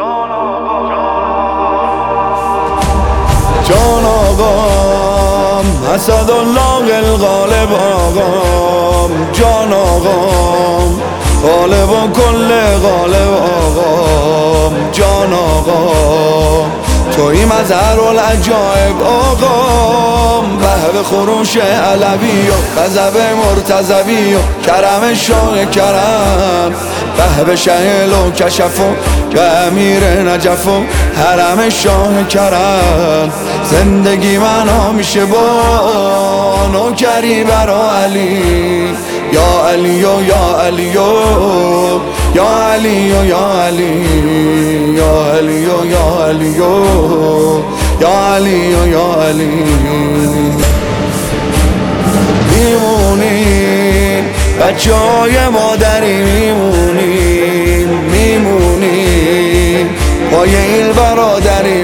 جان آقام اسدالله الغالب آقام، جان آقام غالب و کل غالب آقام، جان آقام توی مظهر العجایب آقام، به خروش علوی و غضب مرتضوی و کرم شاه کرم، به شهل و کشف و امیر نجف و حرم شاه کرم. زندگی من همیشه با نوکری برا علی، یا علی و یا علی و یا علی و یا علی، یا علی و یا علی و یا علی و یا علی. میمونیم بچه های مادری، میمونیم پای این برادری،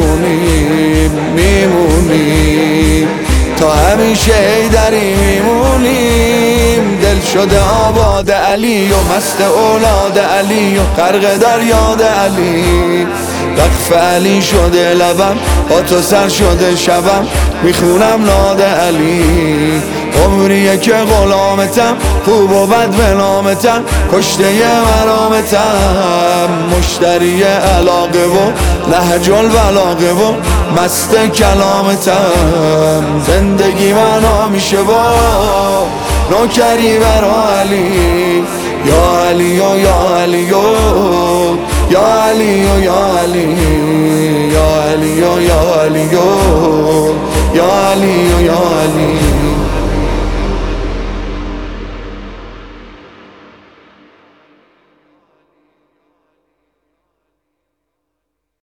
میمونیم تا همیشه ایدری، میمونیم دل شده آباد علی و مست اولاد علی و غرق در یاد علی. وقف علی شده لبم، با تو سر شده شبم، میخونم ناد علی. عمریه که غلامتم، خوب و بد به نامتم، کشته مرامتم، مشتری علاقه و نهج البلاغه و مست کلامتم. زندگی من همیشه با نوکری برا علی، یا علی و یا علی و یا علی و یا علی، یا علی و یا علی و یا علی و یا علی.